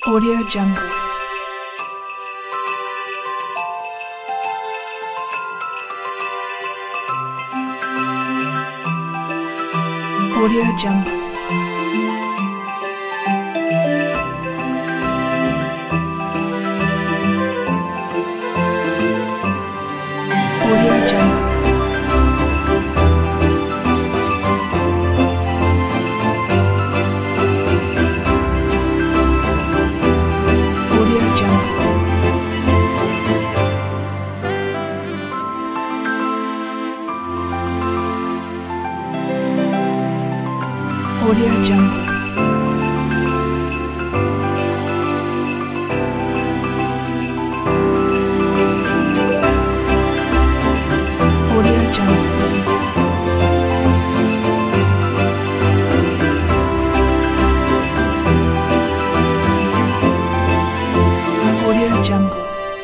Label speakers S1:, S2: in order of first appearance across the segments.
S1: Audio Jungle. Audio Jungle. Audio Jungle. Audio Jungle. Audio Jungle. Audio Jungle. Audio Jungle.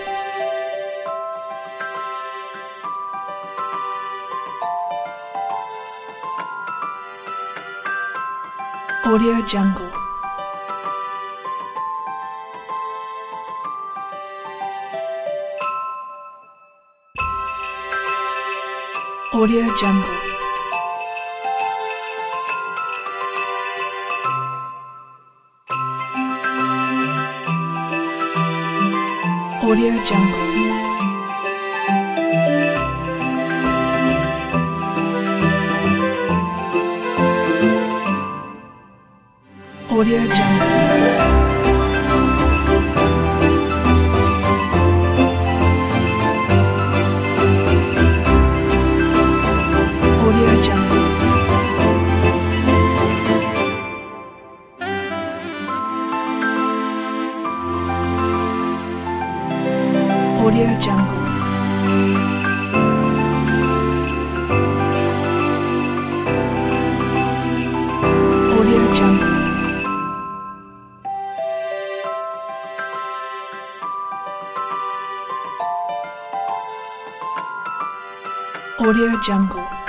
S1: Audio Jungle. Audio Jungle. Audio Jungle. Audio Jungle. Audio Jungle. Audio Jungle. Audio Jungle. Audio Jungle.